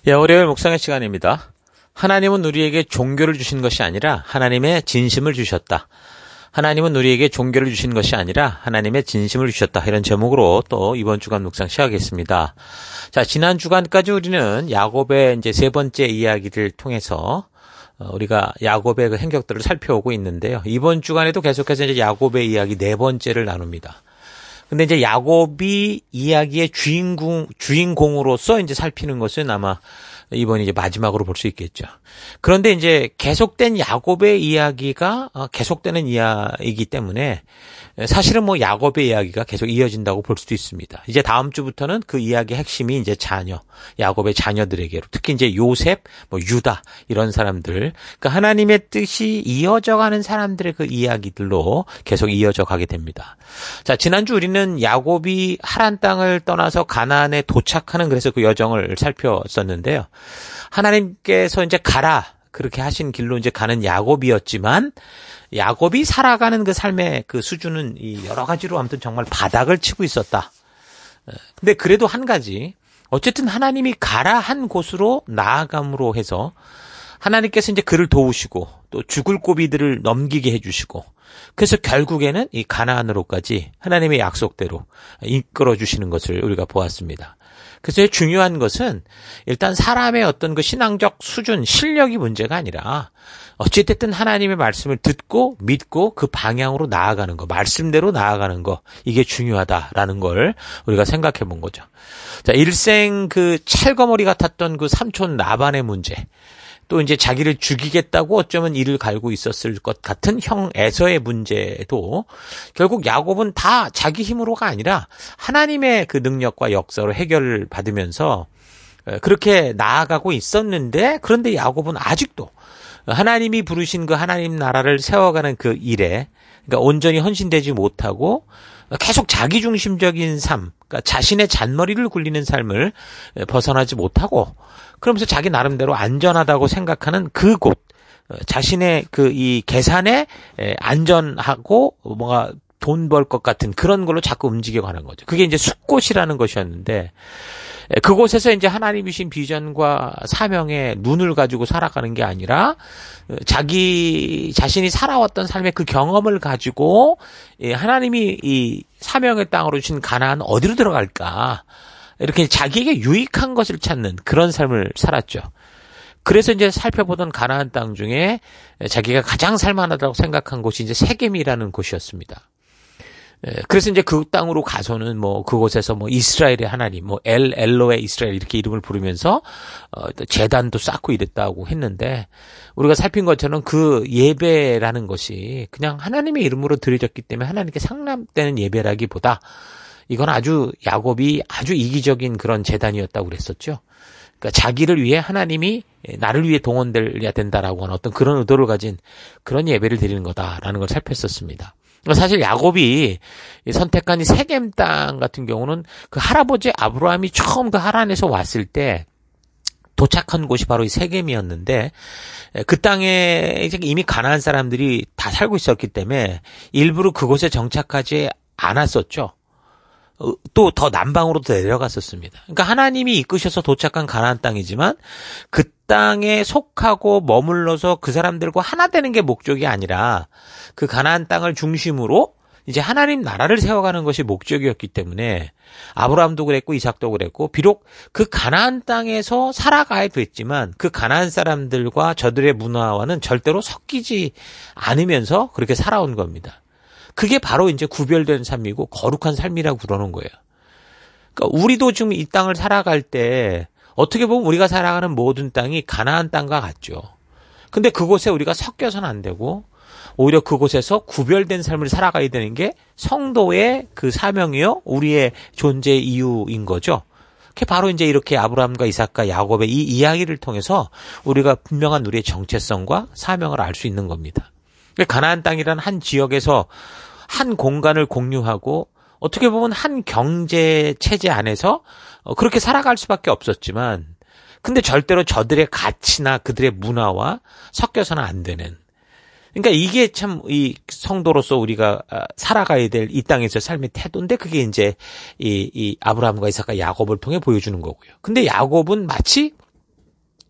예, 월요일 묵상의 시간입니다. 하나님은 우리에게 종교를 주신 것이 아니라 하나님의 진심을 주셨다. 하나님은 우리에게 종교를 주신 것이 아니라 하나님의 진심을 주셨다. 이런 제목으로 또 이번 주간 묵상 시작하겠습니다. 자, 지난 주간까지 우리는 야곱의 이제 세 번째 이야기를 통해서 우리가 야곱의 그 행적들을 살펴오고 있는데요. 이번 주간에도 계속해서 이제 야곱의 이야기 네 번째를 나눕니다. 근데 이제 야곱이 이야기의 주인공으로서 이제 살피는 것은 아마 이번이 이제 마지막으로 볼 수 있겠죠. 그런데 이제 계속된 야곱의 이야기가 계속되는 이야기이기 때문에 사실은 뭐 야곱의 이야기가 계속 이어진다고 볼 수도 있습니다. 이제 다음 주부터는 그 이야기의 핵심이 이제 야곱의 자녀들에게로, 특히 이제 요셉, 유다 이런 사람들, 그러니까 하나님의 뜻이 이어져가는 사람들의 그 이야기들로 계속 이어져 가게 됩니다. 자, 지난주 우리는 야곱이 하란 땅을 떠나서 가나안에 도착하는 그래서 그 여정을 살폈었는데요. 하나님께서 이제 가라 그렇게 하신 길로 이제 가는 야곱이었지만 야곱이 살아가는 그 삶의 그 수준은 이 여러 가지로 아무튼 정말 바닥을 치고 있었다. 근데 그래도 한 가지, 어쨌든 하나님이 가라 한 곳으로 나아감으로 해서 하나님께서 이제 그를 도우시고 또 죽을 고비들을 넘기게 해주시고 그래서 결국에는 이 가나안으로까지 하나님의 약속대로 이끌어 주시는 것을 우리가 보았습니다. 그래서 중요한 것은 일단 사람의 어떤 그 신앙적 수준, 실력이 문제가 아니라 어찌됐든 하나님의 말씀을 듣고 믿고 그 방향으로 나아가는 거, 말씀대로 나아가는 거, 이게 중요하다라는 걸 우리가 생각해 본 거죠. 자, 일생 그 찰거머리 같았던 그 삼촌 라반의 문제, 또 이제 자기를 죽이겠다고 어쩌면 이를 갈고 있었을 것 같은 형 에서의 문제도 결국 야곱은 다 자기 힘으로가 아니라 하나님의 그 능력과 역사로 해결을 받으면서 그렇게 나아가고 있었는데, 그런데 야곱은 아직도 하나님이 부르신 그 하나님 나라를 세워가는 그 일에 그러니까 온전히 헌신되지 못하고 계속 자기중심적인 삶, 그러니까 자신의 잔머리를 굴리는 삶을 벗어나지 못하고 그러면서 자기 나름대로 안전하다고 생각하는 그곳, 자신의 그 이 계산에 안전하고 뭔가 돈 벌 것 같은 그런 걸로 자꾸 움직여가는 거죠. 그게 이제 숫곳이라는 것이었는데 그곳에서 이제 하나님이 주신 비전과 사명의 눈을 가지고 살아가는 게 아니라 자기 자신이 살아왔던 삶의 그 경험을 가지고 하나님이 이 사명의 땅으로 주신 가나안 어디로 들어갈까, 이렇게 자기에게 유익한 것을 찾는 그런 삶을 살았죠. 그래서 이제 살펴보던 가나안 땅 중에 자기가 가장 살만하다고 생각한 곳이 이제 세겜이라는 곳이었습니다. 그래서 이제 그 땅으로 가서는 그곳에서 이스라엘의 하나님, 엘로의 이스라엘 이렇게 이름을 부르면서 제단도 쌓고 이랬다고 했는데, 우리가 살핀 것처럼 그 예배라는 것이 그냥 하나님의 이름으로 드려졌기 때문에 하나님께 상납되는 예배라기보다 이건 아주 야곱이 아주 이기적인 그런 제단이었다고 그랬었죠. 그러니까 자기를 위해 하나님이 나를 위해 동원돼야 된다라고 하는 어떤 그런 의도를 가진 그런 예배를 드리는 거다라는 걸 살폈었습니다. 사실 야곱이 선택한 이 세겜 땅 같은 경우는 그 할아버지 아브라함이 처음 그 하란에서 왔을 때 도착한 곳이 바로 이 세겜이었는데, 그 땅에 이미 가나안 사람들이 다 살고 있었기 때문에 일부러 그곳에 정착하지 않았었죠. 또 더 남방으로도 내려갔었습니다. 그러니까 하나님이 이끄셔서 도착한 가나안 땅이지만 그 땅에 속하고 머물러서 그 사람들과 하나 되는 게 목적이 아니라 그 가나안 땅을 중심으로 이제 하나님 나라를 세워가는 것이 목적이었기 때문에 아브라함도 그랬고 이삭도 그랬고, 비록 그 가나안 땅에서 살아가야 됐지만 그 가나안 사람들과 저들의 문화와는 절대로 섞이지 않으면서 그렇게 살아온 겁니다. 그게 바로 이제 구별된 삶이고 거룩한 삶이라고 그러는 거예요. 그러니까 우리도 지금 이 땅을 살아갈 때 어떻게 보면 우리가 살아가는 모든 땅이 가나안 땅과 같죠. 근데 그곳에 우리가 섞여서는 안 되고 오히려 그곳에서 구별된 삶을 살아가야 되는 게 성도의 그 사명이요, 우리의 존재 이유인 거죠. 그게 바로 이제 이렇게 아브라함과 이삭과 야곱의 이 이야기를 통해서 우리가 분명한 우리의 정체성과 사명을 알 수 있는 겁니다. 가나안 땅이라는 한 지역에서 한 공간을 공유하고 어떻게 보면 한 경제 체제 안에서 그렇게 살아갈 수밖에 없었지만, 근데 절대로 저들의 가치나 그들의 문화와 섞여서는 안 되는, 그러니까 이게 참 이 성도로서 우리가 살아가야 될 이 땅에서 삶의 태도인데, 그게 이제 이 아브라함과 이삭과 야곱을 통해 보여주는 거고요. 근데 야곱은 마치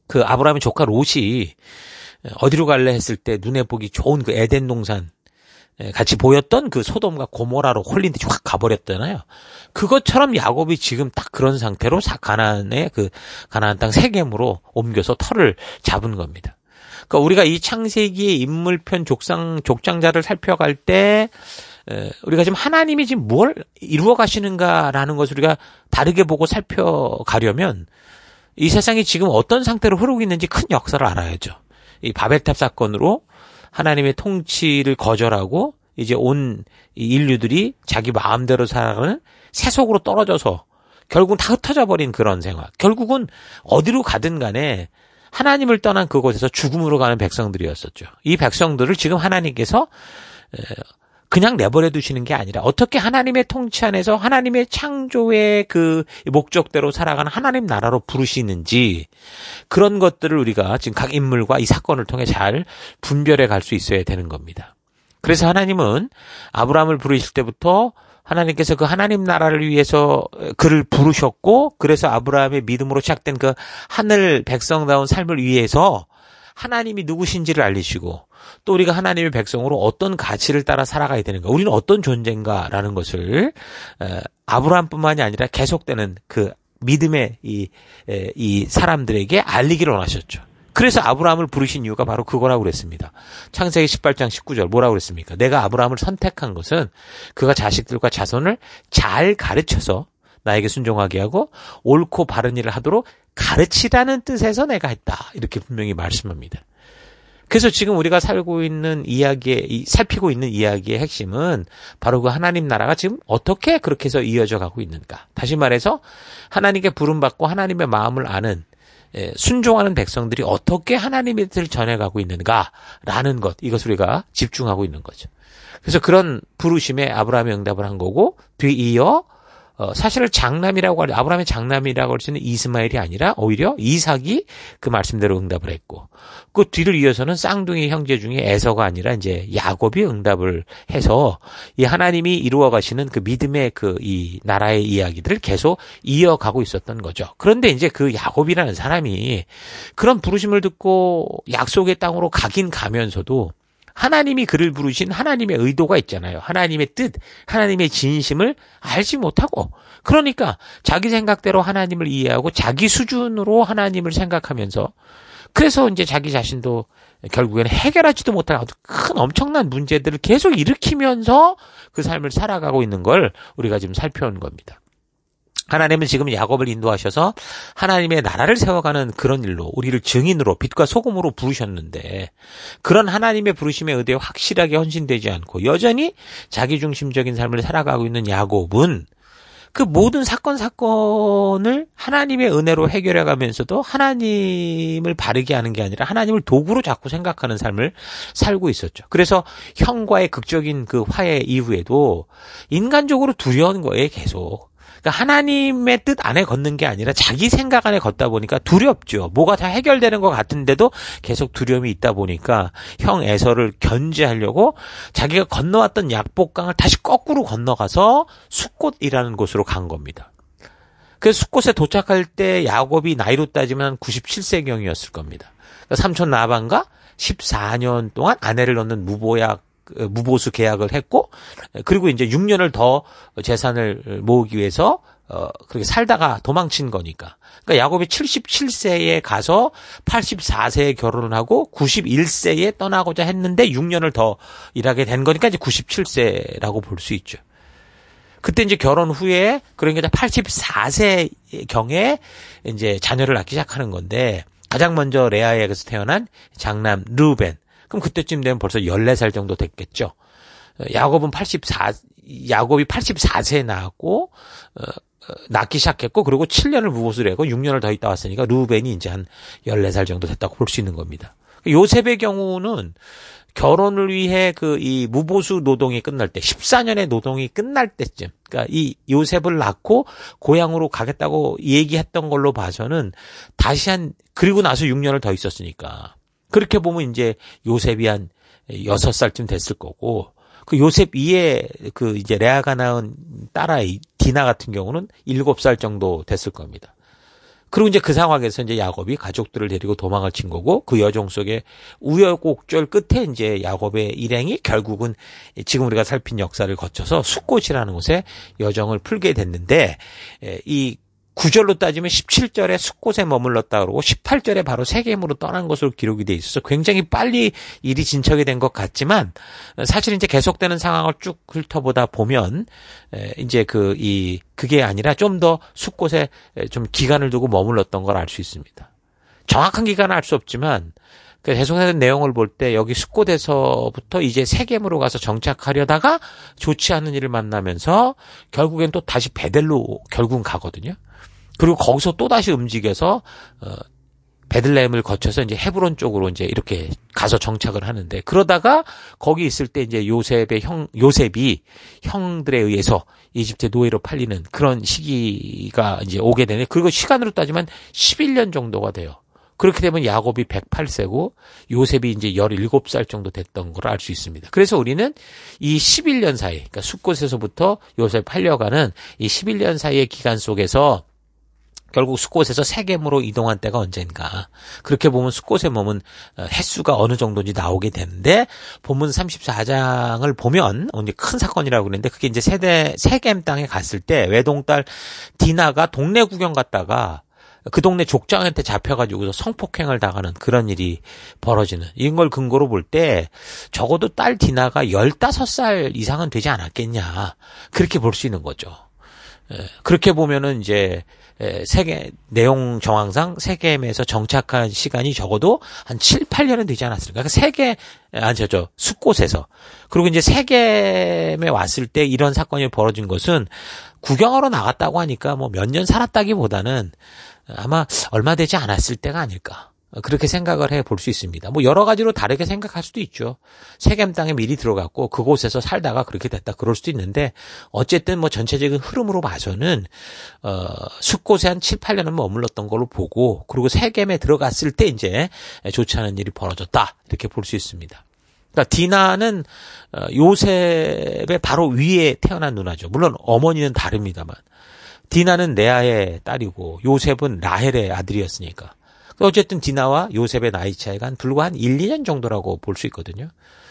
그 아브라함의 조카 롯이 어디로 갈래 했을 때 눈에 보기 좋은 그 에덴 동산 같이 보였던 그 소돔과 고모라로 홀린 듯이 확 가버렸잖아요. 그것처럼 야곱이 지금 딱 그런 상태로 가나안의 그 가나안 땅 세겜으로 옮겨서 터를 잡은 겁니다. 그러니까 우리가 이 창세기의 인물편 족장자를 살펴갈 때 우리가 지금 하나님이 지금 뭘 이루어 가시는가라는 것을 우리가 다르게 보고 살펴가려면 이 세상이 지금 어떤 상태로 흐르고 있는지 큰 역사를 알아야죠. 이 바벨탑 사건으로 하나님의 통치를 거절하고 이제 온 인류들이 자기 마음대로 살아가는 세속으로 떨어져서 결국은 다 흩어져 버린 그런 생활. 결국은 어디로 가든 간에 하나님을 떠난 그곳에서 죽음으로 가는 백성들이었었죠. 이 백성들을 지금 하나님께서 그냥 내버려 두시는 게 아니라 어떻게 하나님의 통치 안에서 하나님의 창조의 그 목적대로 살아가는 하나님 나라로 부르시는지 그런 것들을 우리가 지금 각 인물과 이 사건을 통해 잘 분별해 갈 수 있어야 되는 겁니다. 그래서 하나님은 아브라함을 부르실 때부터 하나님께서 그 하나님 나라를 위해서 그를 부르셨고 그래서 아브라함의 믿음으로 시작된 그 하늘 백성다운 삶을 위해서 하나님이 누구신지를 알리시고 또 우리가 하나님의 백성으로 어떤 가치를 따라 살아가야 되는가, 우리는 어떤 존재인가라는 것을 아브라함뿐만이 아니라 계속되는 그 믿음의 이 사람들에게 알리기를 원하셨죠. 그래서 아브라함을 부르신 이유가 바로 그거라고 그랬습니다. 창세기 18장 19절 뭐라고 그랬습니까? 내가 아브라함을 선택한 것은 그가 자식들과 자손을 잘 가르쳐서 나에게 순종하게 하고 옳고 바른 일을 하도록 가르치라는 뜻에서 내가 했다. 이렇게 분명히 말씀합니다. 그래서 지금 우리가 살고 있는 살피고 있는 이야기의 핵심은 바로 그 하나님 나라가 지금 어떻게 그렇게 해서 이어져 가고 있는가. 다시 말해서 하나님께 부름받고 하나님의 마음을 아는 순종하는 백성들이 어떻게 하나님의 뜻을 전해가고 있는가라는 것, 이것을 우리가 집중하고 있는 거죠. 그래서 그런 부르심에 아브라함이 응답을 한 거고 뒤이어 사실을 아브라함의 장남이라고 할 수 있는 이스마엘이 아니라 오히려 이삭이 그 말씀대로 응답을 했고 그 뒤를 이어서는 쌍둥이 형제 중에 에서가 아니라 이제 야곱이 응답을 해서 이 하나님이 이루어 가시는 그 믿음의 이 나라의 이야기들을 계속 이어가고 있었던 거죠. 그런데 이제 그 야곱이라는 사람이 그런 부르심을 듣고 약속의 땅으로 가긴 가면서도 하나님이 그를 부르신 하나님의 의도가 있잖아요. 하나님의 뜻, 하나님의 진심을 알지 못하고 그러니까 자기 생각대로 하나님을 이해하고 자기 수준으로 하나님을 생각하면서 그래서 이제 자기 자신도 결국에는 해결하지도 못할 아주 큰 엄청난 문제들을 계속 일으키면서 그 삶을 살아가고 있는 걸 우리가 지금 살펴온 겁니다. 하나님은 지금 야곱을 인도하셔서 하나님의 나라를 세워가는 그런 일로 우리를 증인으로 빛과 소금으로 부르셨는데 그런 하나님의 부르심에 의대해 확실하게 헌신되지 않고 여전히 자기중심적인 삶을 살아가고 있는 야곱은 그 모든 사건을 하나님의 은혜로 해결해가면서도 하나님을 바르게 하는 게 아니라 하나님을 도구로 자꾸 생각하는 삶을 살고 있었죠. 그래서 형과의 극적인 그 화해 이후에도 인간적으로 두려운 거예요, 계속. 그러니까 하나님의 뜻 안에 걷는 게 아니라 자기 생각 안에 걷다 보니까 두렵죠. 뭐가 다 해결되는 것 같은데도 계속 두려움이 있다 보니까 형 에서를 견제하려고 자기가 건너왔던 약복강을 다시 거꾸로 건너가서 숫곳이라는 곳으로 간 겁니다. 그래서 숫곳에 도착할 때 야곱이 나이로 따지면 97세경이었을 겁니다. 그러니까 삼촌 라반과 14년 동안 아내를 넣는 무보수 계약을 했고 그리고 이제 6년을 더 재산을 모으기 위해서 그렇게 살다가 도망친 거니까. 그러니까 야곱이 77세에 가서 84세에 결혼을 하고 91세에 떠나고자 했는데 6년을 더 일하게 된 거니까 이제 97세라고 볼 수 있죠. 그때 이제 결혼 후에 그러니까 84세경에 이제 자녀를 낳기 시작하는 건데 가장 먼저 레아에게서 태어난 장남 르우벤. 그럼 그때쯤 되면 벌써 14살 정도 됐겠죠. 야곱이 84세에 낳았고, 낳기 시작했고, 그리고 7년을 무보수를 하고 6년을 더 있다 왔으니까 루벤이 이제 한 14살 정도 됐다고 볼 수 있는 겁니다. 요셉의 경우는 결혼을 위해 이 무보수 노동이 끝날 때, 14년의 노동이 끝날 때쯤, 그러니까 이 요셉을 낳고 고향으로 가겠다고 얘기했던 걸로 봐서는 그리고 나서 6년을 더 있었으니까. 그렇게 보면 이제 요셉이 한 6살쯤 됐을 거고, 그 요셉 이에 이제 레아가 낳은 딸아이 디나 같은 경우는 7살 정도 됐을 겁니다. 그리고 이제 그 상황에서 이제 야곱이 가족들을 데리고 도망을 친 거고 그 여정 속에 우여곡절 끝에 이제 야곱의 일행이 결국은 지금 우리가 살핀 역사를 거쳐서 숫곳이라는 곳에 여정을 풀게 됐는데 이 구절로 따지면 17절에 숫곳에 머물렀다 그러고 18절에 바로 세겜으로 떠난 것으로 기록이 돼 있어서 굉장히 빨리 일이 진척이 된 것 같지만 사실 이제 계속되는 상황을 쭉 훑어보다 보면 이제 그게 아니라 좀 더 숫곳에 좀 기간을 두고 머물렀던 걸 알 수 있습니다. 정확한 기간은 알 수 없지만 그 계속되는 내용을 볼 때 여기 숫곳에서부터 이제 세겜으로 가서 정착하려다가 좋지 않은 일을 만나면서 결국엔 또 다시 베델로 결국은 가거든요. 그리고 거기서 또 다시 움직여서 베들레헴을 거쳐서 이제 헤브론 쪽으로 이제 이렇게 가서 정착을 하는데 그러다가 거기 있을 때 이제 요셉이 형들에 의해서 이집트 노예로 팔리는 그런 시기가 이제 오게 되네. 그리고 시간으로 따지면 11년 정도가 돼요. 그렇게 되면 야곱이 108세고 요셉이 이제 17살 정도 됐던 걸 알 수 있습니다. 그래서 우리는 이 11년 사이, 그러니까 숫곳에서부터 요셉 팔려가는 이 11년 사이의 기간 속에서 결국 숫곳에서 세겜으로 이동한 때가 언젠가. 그렇게 보면 숫곳에 머문 횟수가 어느 정도인지 나오게 되는데 본문 34장을 보면 큰 사건이라고 그랬는데 그게 이제 세겜 땅에 갔을 때 외동딸 디나가 동네 구경 갔다가 그 동네 족장한테 잡혀가지고 성폭행을 당하는 그런 일이 벌어지는 이걸 근거로 볼 때 적어도 딸 디나가 15살 이상은 되지 않았겠냐. 그렇게 볼 수 있는 거죠. 그렇게 보면은 이제 내용 정황상 세겜에서 정착한 시간이 적어도 한 7, 8년은 되지 않았을까. 그러니까 숫곳에서. 그리고 이제 세겜에 왔을 때 이런 사건이 벌어진 것은 구경하러 나갔다고 하니까 뭐 몇 년 살았다기보다는 아마 얼마 되지 않았을 때가 아닐까. 그렇게 생각을 해볼 수 있습니다. 뭐 여러 가지로 다르게 생각할 수도 있죠. 세겜 땅에 미리 들어갔고 그곳에서 살다가 그렇게 됐다 그럴 수도 있는데 어쨌든 뭐 전체적인 흐름으로 봐서는 숫곳에 한 7, 8년은 머물렀던 걸로 보고 그리고 세겜에 들어갔을 때 이제 좋지 않은 일이 벌어졌다 이렇게 볼 수 있습니다. 그러니까 디나는 요셉의 바로 위에 태어난 누나죠. 물론 어머니는 다릅니다만 디나는 레아의 딸이고 요셉은 라헬의 아들이었으니까. 어쨌든 디나와 요셉의 나이 차이가 불과 한 1, 2년 정도라고 볼 수 있거든요.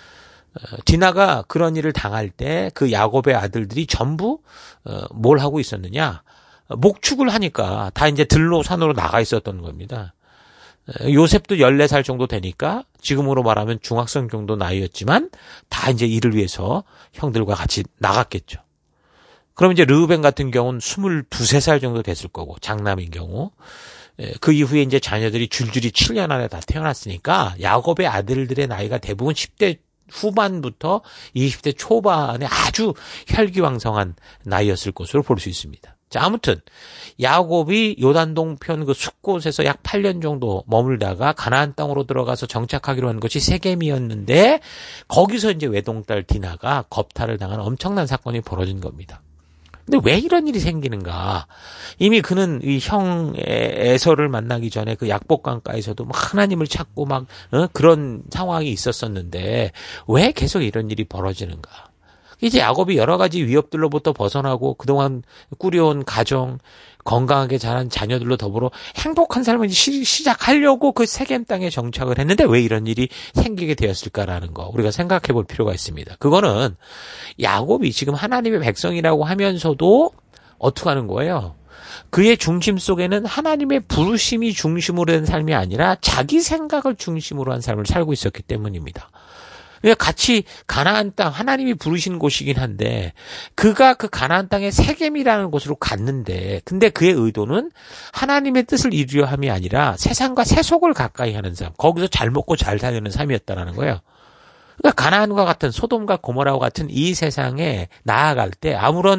디나가 그런 일을 당할 때 그 야곱의 아들들이 전부 뭘 하고 있었느냐. 목축을 하니까 다 이제 들로 산으로 나가 있었던 겁니다. 요셉도 14살 정도 되니까 지금으로 말하면 중학생 정도 나이였지만 다 이제 이를 위해서 형들과 같이 나갔겠죠. 그럼 이제 르우벤 같은 경우는 22, 3살 정도 됐을 거고 장남인 경우 그 이후에 이제 자녀들이 줄줄이 7년 안에 다 태어났으니까 야곱의 아들들의 나이가 대부분 10대 후반부터 20대 초반에 아주 혈기왕성한 나이였을 것으로 볼 수 있습니다. 자, 아무튼 야곱이 요단 동편 그 숫곳에서 약 8년 정도 머물다가 가나안 땅으로 들어가서 정착하기로 한 것이 세겜이었는데 거기서 이제 외동딸 디나가 겁탈을 당한 엄청난 사건이 벌어진 겁니다. 근데 왜 이런 일이 생기는가? 이미 그는 이 형 에서를 만나기 전에 그 약복강가에서도 막 하나님을 찾고 막 그런 상황이 있었었는데 왜 계속 이런 일이 벌어지는가? 이제 야곱이 여러 가지 위협들로부터 벗어나고 그동안 꾸려온 가정, 건강하게 자란 자녀들로 더불어 행복한 삶을 시작하려고 그 세겜 땅에 정착을 했는데 왜 이런 일이 생기게 되었을까라는 거 우리가 생각해 볼 필요가 있습니다. 그거는 야곱이 지금 하나님의 백성이라고 하면서도 어떻게 하는 거예요? 그의 중심 속에는 하나님의 부르심이 중심으로 된 삶이 아니라 자기 생각을 중심으로 한 삶을 살고 있었기 때문입니다. 같이 가나안 땅 하나님이 부르신 곳이긴 한데 그가 그 가나안 땅의 세겜이라는 곳으로 갔는데 근데 그의 의도는 하나님의 뜻을 이루려 함이 아니라 세상과 세속을 가까이 하는 삶 거기서 잘 먹고 잘 사는 삶이었다는 거예요. 그러니까 가나안과 같은 소돔과 고모라와 같은 이 세상에 나아갈 때 아무런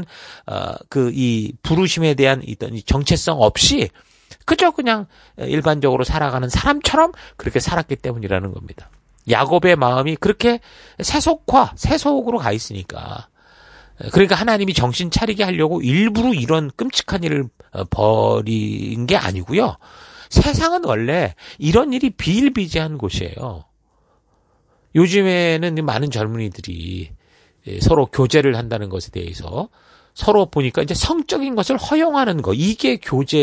이 부르심에 대한 이 정체성 없이 그저 그냥 일반적으로 살아가는 사람처럼 그렇게 살았기 때문이라는 겁니다. 야곱의 마음이 그렇게 세속으로 가 있으니까. 그러니까 하나님이 정신 차리게 하려고 일부러 이런 끔찍한 일을 벌인 게 아니고요. 세상은 원래 이런 일이 비일비재한 곳이에요. 요즘에는 많은 젊은이들이 서로 교제를 한다는 것에 대해서 서로 보니까 이제 성적인 것을 허용하는 거, 이게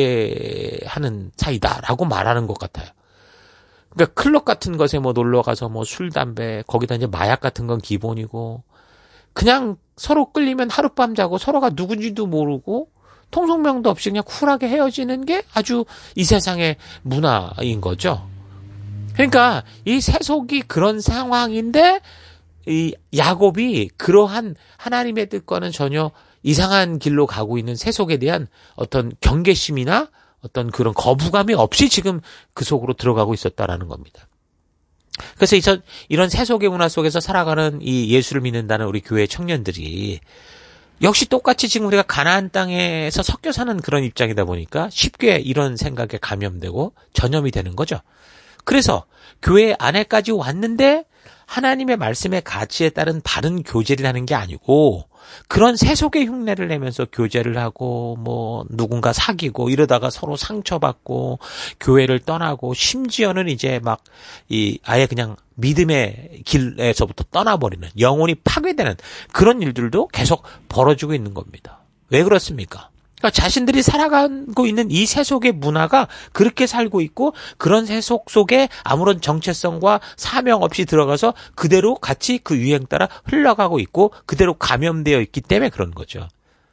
교제하는 사이다라고 말하는 것 같아요. 그러니까 클럽 같은 것에 뭐 놀러 가서 뭐 술, 담배, 거기다 이제 마약 같은 건 기본이고, 그냥 서로 끌리면 하룻밤 자고 서로가 누군지도 모르고 통성명도 없이 그냥 쿨하게 헤어지는 게 아주 이 세상의 문화인 거죠. 그러니까 이 세속이 그런 상황인데 이 야곱이 그러한 하나님의 뜻과는 전혀 이상한 길로 가고 있는 세속에 대한 어떤 경계심이나 어떤 그런 거부감이 없이 지금 그 속으로 들어가고 있었다라는 겁니다. 그래서 이런 세속의 문화 속에서 살아가는 이 예수를 믿는다는 우리 교회 청년들이 역시 똑같이 지금 우리가 가나안 땅에서 섞여 사는 그런 입장이다 보니까 쉽게 이런 생각에 감염되고 전염이 되는 거죠. 그래서 교회 안에까지 왔는데 하나님의 말씀의 가치에 따른 바른 교제를 하는 게 아니고 그런 세속의 흉내를 내면서 교제를 하고 뭐 누군가 사귀고 이러다가 서로 상처받고 교회를 떠나고 심지어는 이제 막 아예 그냥 믿음의 길에서부터 떠나버리는 영혼이 파괴되는 그런 일들도 계속 벌어지고 있는 겁니다. 왜 그렇습니까? 그러니까 자신들이 살아가고 있는 이 세속의 문화가 그렇게 살고 있고 그런 세속 속에 아무런 정체성과 사명 없이 들어가서 그대로 같이 그 유행 따라 흘러가고 있고 그대로 감염되어 있기 때문에 그런 거죠.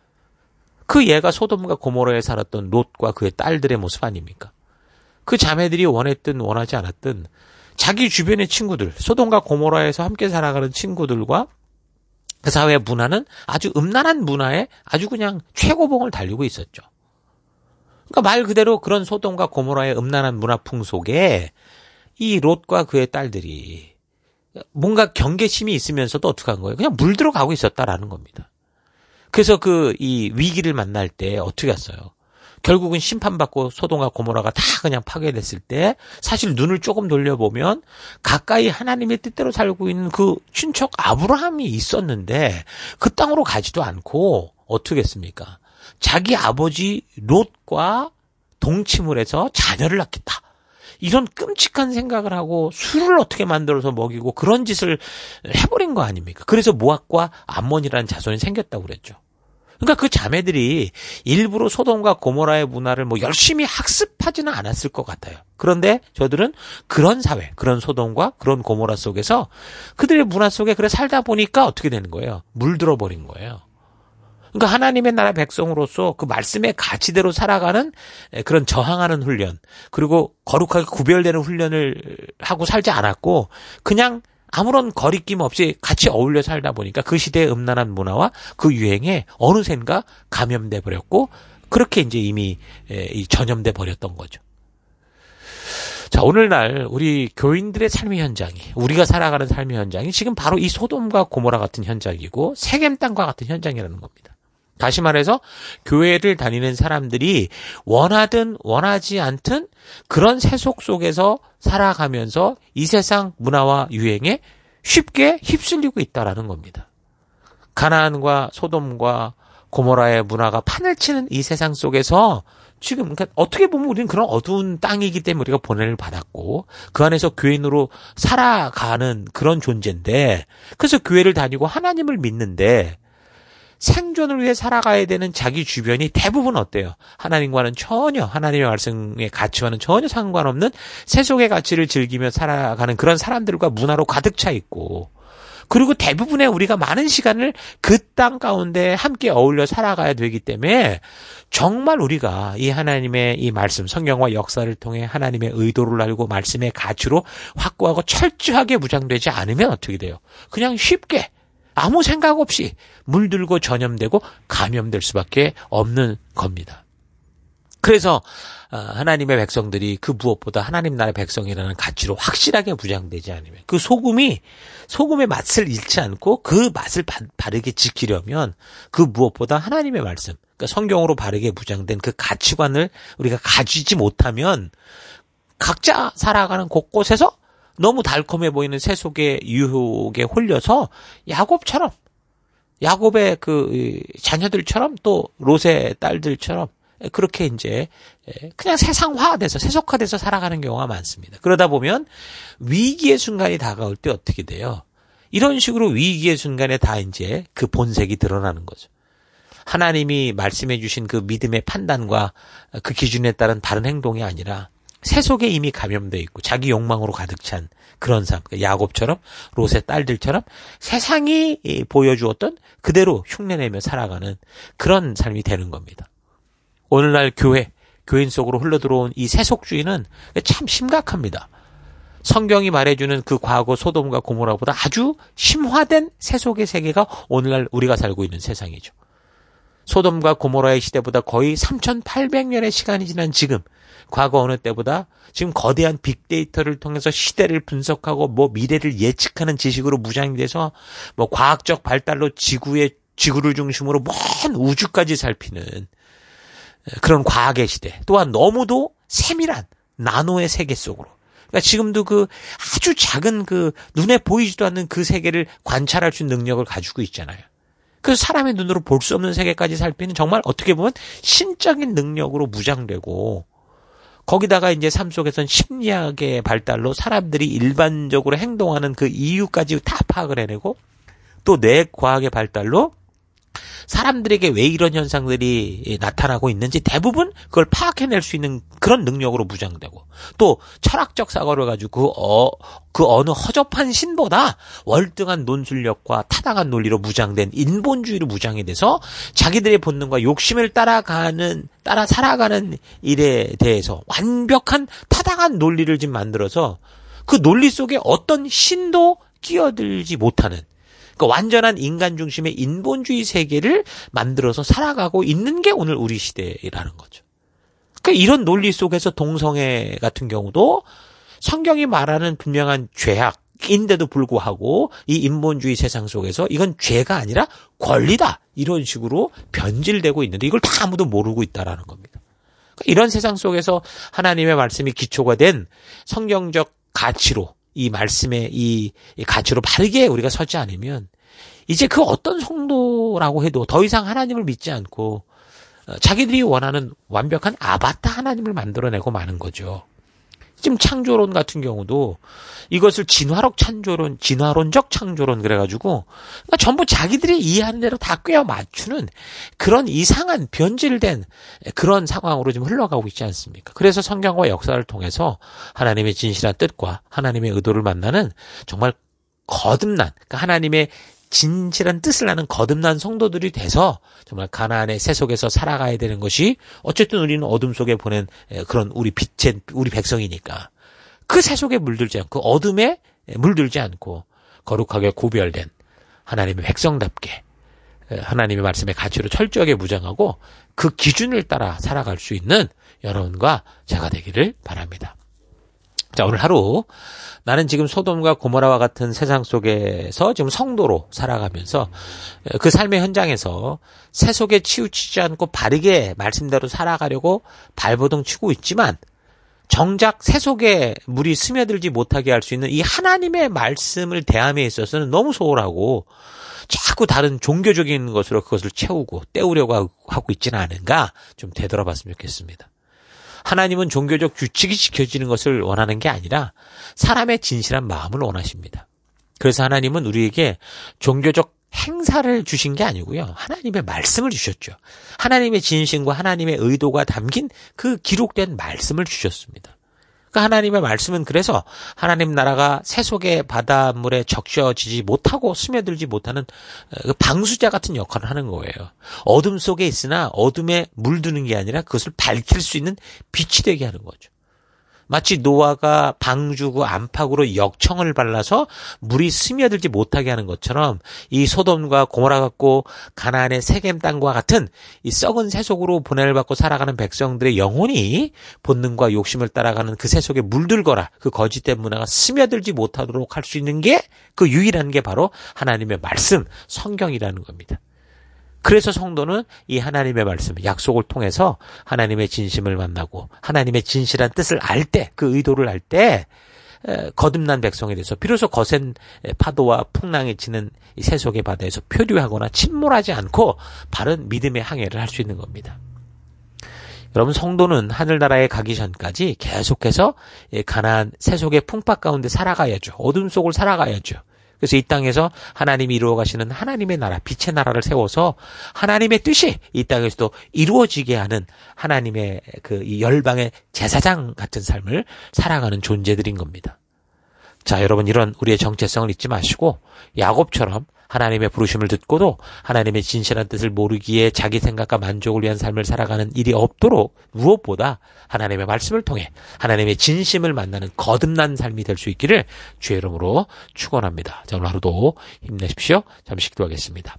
그 예가 소돔과 고모라에 살았던 롯과 그의 딸들의 모습 아닙니까? 그 자매들이 원했든 원하지 않았든 자기 주변의 친구들, 소돔과 고모라에서 함께 살아가는 친구들과 그 사회의 문화는 아주 음란한 문화에 아주 그냥 최고봉을 달리고 있었죠. 그러니까 말 그대로 그런 소돔과 고모라의 음란한 문화풍 속에 이 롯과 그의 딸들이 뭔가 경계심이 있으면서도 어떻게 한 거예요? 그냥 물들어가고 있었다라는 겁니다. 그래서 이 위기를 만날 때 어떻게 했어요? 결국은 심판받고 소돔과 고모라가 다 그냥 파괴됐을 때 사실 눈을 조금 돌려보면 가까이 하나님의 뜻대로 살고 있는 그 친척 아브라함이 있었는데 그 땅으로 가지도 않고 어떻게 했습니까? 자기 아버지 롯과 동침을 해서 자녀를 낳겠다. 이런 끔찍한 생각을 하고 술을 어떻게 만들어서 먹이고 그런 짓을 해버린 거 아닙니까? 그래서 모압과 암몬이라는 자손이 생겼다고 그랬죠. 그러니까 그 자매들이 일부러 소돔과 고모라의 문화를 뭐 열심히 학습하지는 않았을 것 같아요. 그런데 저들은 그런 사회, 그런 소돔과 그런 고모라 속에서 그들의 문화 속에 그래 살다 보니까 어떻게 되는 거예요? 물들어 버린 거예요. 그러니까 하나님의 나라 백성으로서 그 말씀의 가치대로 살아가는 그런 저항하는 훈련, 그리고 거룩하게 구별되는 훈련을 하고 살지 않았고 그냥 아무런 거리낌 없이 같이 어울려 살다 보니까 그 시대의 음란한 문화와 그 유행에 어느샌가 감염돼 버렸고 그렇게 이제 이미 전염돼 버렸던 거죠. 자, 오늘날 우리 교인들의 삶의 현장이, 우리가 살아가는 삶의 현장이 지금 바로 이 소돔과 고모라 같은 현장이고 세겜 땅과 같은 현장이라는 겁니다. 다시 말해서 교회를 다니는 사람들이 원하든 원하지 않든 그런 세속 속에서 살아가면서 이 세상 문화와 유행에 쉽게 휩쓸리고 있다라는 겁니다. 가나안과 소돔과 고모라의 문화가 판을 치는 이 세상 속에서 지금 그러니까 어떻게 보면 우리는 그런 어두운 땅이기 때문에 우리가 보냄을 받았고 그 안에서 교인으로 살아가는 그런 존재인데 그래서 교회를 다니고 하나님을 믿는데 생존을 위해 살아가야 되는 자기 주변이 대부분 어때요? 하나님과는 전혀 하나님의 말씀의 가치와는 전혀 상관없는 세속의 가치를 즐기며 살아가는 그런 사람들과 문화로 가득 차 있고 그리고 대부분의 우리가 많은 시간을 그 땅 가운데 함께 어울려 살아가야 되기 때문에 정말 우리가 이 하나님의 이 말씀, 성경과 역사를 통해 하나님의 의도를 알고 말씀의 가치로 확고하고 철저하게 무장되지 않으면 어떻게 돼요? 그냥 쉽게 아무 생각 없이 물들고 전염되고 감염될 수밖에 없는 겁니다. 그래서 하나님의 백성들이 그 무엇보다 하나님 나라의 백성이라는 가치로 확실하게 무장되지 않으면 그 소금의 맛을 잃지 않고 그 맛을 바르게 지키려면 그 무엇보다 하나님의 말씀, 그러니까 성경으로 바르게 무장된 그 가치관을 우리가 가지지 못하면 각자 살아가는 곳곳에서 너무 달콤해 보이는 세속의 유혹에 홀려서 야곱의 그 자녀들처럼 또 롯의 딸들처럼 그렇게 이제 그냥 세상화돼서 세속화돼서 살아가는 경우가 많습니다. 그러다 보면 위기의 순간이 다가올 때 어떻게 돼요? 이런 식으로 위기의 순간에 다 이제 그 본색이 드러나는 거죠. 하나님이 말씀해 주신 그 믿음의 판단과 그 기준에 따른 다른 행동이 아니라 세속에 이미 감염되어 있고 자기 욕망으로 가득 찬 그런 삶, 야곱처럼 롯의 딸들처럼 세상이 보여주었던 그대로 흉내내며 살아가는 그런 삶이 되는 겁니다. 오늘날 교인 속으로 흘러들어온 이 세속주의는 참 심각합니다. 성경이 말해주는 그 과거 소돔과 고모라보다 아주 심화된 세속의 세계가 오늘날 우리가 살고 있는 세상이죠. 소돔과 고모라의 시대보다 거의 3,800년의 시간이 지난 지금, 과거 어느 때보다 지금 거대한 빅데이터를 통해서 시대를 분석하고 미래를 예측하는 지식으로 무장이 돼서 과학적 발달로 지구를 중심으로 먼 우주까지 살피는 그런 과학의 시대, 또한 너무도 세밀한 나노의 세계 속으로, 그러니까 지금도 그 아주 작은 그 눈에 보이지도 않는 그 세계를 관찰할 수 있는 능력을 가지고 있잖아요. 그래서 사람의 눈으로 볼 수 없는 세계까지 살피는 정말 어떻게 보면 신적인 능력으로 무장되고, 거기다가 이제 삶 속에선 심리학의 발달로 사람들이 일반적으로 행동하는 그 이유까지 다 파악을 해내고, 또 뇌과학의 발달로 사람들에게 왜 이런 현상들이 나타나고 있는지 대부분 그걸 파악해낼 수 있는 그런 능력으로 무장되고, 또 철학적 사고를 가지고 그 어느 허접한 신보다 월등한 논술력과 타당한 논리로 무장된 인본주의로 무장이 돼서 자기들의 본능과 욕심을 따라 살아가는 일에 대해서 완벽한 타당한 논리를 지금 만들어서 그 논리 속에 어떤 신도 끼어들지 못하는, 그러니까 완전한 인간 중심의 인본주의 세계를 만들어서 살아가고 있는 게 오늘 우리 시대라는 거죠. 그러니까 이런 논리 속에서 동성애 같은 경우도 성경이 말하는 분명한 죄악인데도 불구하고 이 인본주의 세상 속에서 이건 죄가 아니라 권리다, 이런 식으로 변질되고 있는데 이걸 다 아무도 모르고 있다라는 겁니다. 그러니까 이런 세상 속에서 하나님의 말씀이 기초가 된 성경적 가치로, 이 말씀의 이 가치로 바르게 우리가 서지 않으면 이제 그 어떤 성도라고 해도 더 이상 하나님을 믿지 않고 자기들이 원하는 완벽한 아바타 하나님을 만들어내고 마는 거죠. 지금 창조론 같은 경우도 이것을 진화론적 창조론 그래가지고 그러니까 전부 자기들이 이해하는 대로 다 꿰어 맞추는 그런 이상한 변질된 그런 상황으로 지금 흘러가고 있지 않습니까? 그래서 성경과 역사를 통해서 하나님의 진실한 뜻과 하나님의 의도를 만나는 정말 거듭난, 그러니까 하나님의 진실한 뜻을 아는 거듭난 성도들이 돼서 정말 가나안의 세속에서 살아가야 되는 것이, 어쨌든 우리는 어둠 속에 보낸 그런 우리 백성이니까 그 세속에 물들지 않고 어둠에 물들지 않고 거룩하게 구별된 하나님의 백성답게 하나님의 말씀의 가치로 철저하게 무장하고 그 기준을 따라 살아갈 수 있는 여러분과 제가 되기를 바랍니다. 자, 오늘 하루 나는 지금 소돔과 고모라와 같은 세상 속에서 지금 성도로 살아가면서 그 삶의 현장에서 세속에 치우치지 않고 바르게 말씀대로 살아가려고 발버둥 치고 있지만, 정작 세속에 물이 스며들지 못하게 할 수 있는 이 하나님의 말씀을 대함에 있어서는 너무 소홀하고 자꾸 다른 종교적인 것으로 그것을 채우고 때우려고 하고 있지는 않은가 좀 되돌아봤으면 좋겠습니다. 하나님은 종교적 규칙이 지켜지는 것을 원하는 게 아니라 사람의 진실한 마음을 원하십니다. 그래서 하나님은 우리에게 종교적 행사를 주신 게 아니고요, 하나님의 말씀을 주셨죠. 하나님의 진심과 하나님의 의도가 담긴 그 기록된 말씀을 주셨습니다. 그 하나님의 말씀은 그래서 하나님 나라가 세속의 바닷물에 적셔지지 못하고 스며들지 못하는 방수자 같은 역할을 하는 거예요. 어둠 속에 있으나 어둠에 물드는 게 아니라 그것을 밝힐 수 있는 빛이 되게 하는 거죠. 마치 노아가 방주구 안팎으로 역청을 발라서 물이 스며들지 못하게 하는 것처럼 이 소돔과 고모라 같고 가나안의 세겜 땅과 같은 이 썩은 세속으로 보냄을 받고 살아가는 백성들의 영혼이 본능과 욕심을 따라가는 그 세속에 물들거나 그 거짓된 문화가 스며들지 못하도록 할 수 있는 게, 그 유일한 게 바로 하나님의 말씀, 성경이라는 겁니다. 그래서 성도는 이 하나님의 말씀, 약속을 통해서 하나님의 진심을 만나고 하나님의 진실한 뜻을 알 때, 그 의도를 알 때 거듭난 백성에 대해서 비로소 거센 파도와 풍랑이 치는 이 세속의 바다에서 표류하거나 침몰하지 않고 바른 믿음의 항해를 할 수 있는 겁니다. 여러분, 성도는 하늘나라에 가기 전까지 계속해서 가나안 세속의 풍파 가운데 살아가야죠. 어둠 속을 살아가야죠. 그래서 이 땅에서 하나님이 이루어 가시는 하나님의 나라, 빛의 나라를 세워서 하나님의 뜻이 이 땅에서도 이루어지게 하는 하나님의 이 열방의 제사장 같은 삶을 살아가는 존재들인 겁니다. 자, 여러분, 이런 우리의 정체성을 잊지 마시고 야곱처럼 하나님의 부르심을 듣고도 하나님의 진실한 뜻을 모르기에 자기 생각과 만족을 위한 삶을 살아가는 일이 없도록 무엇보다 하나님의 말씀을 통해 하나님의 진심을 만나는 거듭난 삶이 될 수 있기를 주의 이름으로 축원합니다. 자, 오늘 하루도 힘내십시오. 잠시 기도하겠습니다.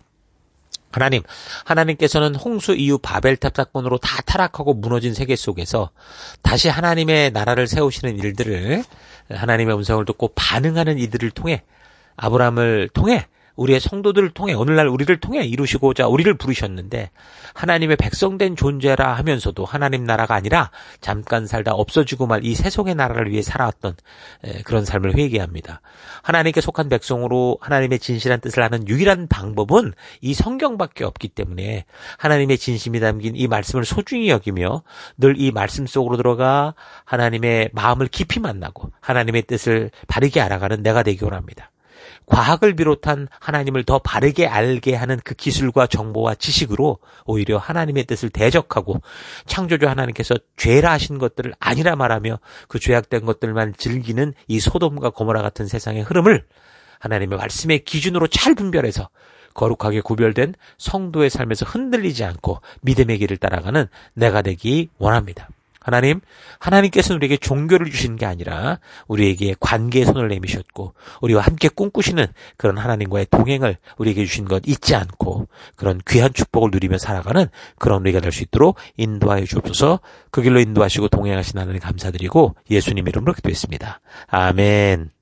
하나님께서는 홍수 이후 바벨탑 사건으로 다 타락하고 무너진 세계 속에서 다시 하나님의 나라를 세우시는 일들을, 하나님의 음성을 듣고 반응하는 이들을 통해, 아브라함을 통해, 우리의 성도들을 통해, 오늘날 우리를 통해 이루시고자 우리를 부르셨는데, 하나님의 백성된 존재라 하면서도 하나님 나라가 아니라 잠깐 살다 없어지고 말 이 세속의 나라를 위해 살아왔던 그런 삶을 회개합니다. 하나님께 속한 백성으로 하나님의 진실한 뜻을 하는 유일한 방법은 이 성경밖에 없기 때문에 하나님의 진심이 담긴 이 말씀을 소중히 여기며 늘 이 말씀 속으로 들어가 하나님의 마음을 깊이 만나고 하나님의 뜻을 바르게 알아가는 내가 되기 원합니다. 과학을 비롯한 하나님을 더 바르게 알게 하는 그 기술과 정보와 지식으로 오히려 하나님의 뜻을 대적하고 창조주 하나님께서 죄라 하신 것들을 아니라 말하며 그 죄악된 것들만 즐기는 이 소돔과 고모라 같은 세상의 흐름을 하나님의 말씀의 기준으로 잘 분별해서 거룩하게 구별된 성도의 삶에서 흔들리지 않고 믿음의 길을 따라가는 내가 되기 원합니다. 하나님께서는 우리에게 종교를 주신 게 아니라 우리에게 관계의 손을 내미셨고 우리와 함께 꿈꾸시는 그런 하나님과의 동행을 우리에게 주신 것 잊지 않고 그런 귀한 축복을 누리며 살아가는 그런 우리가 될 수 있도록 인도하여 주옵소서. 그 길로 인도하시고 동행하신 하나님 감사드리고 예수님 이름으로 기도했습니다. 아멘.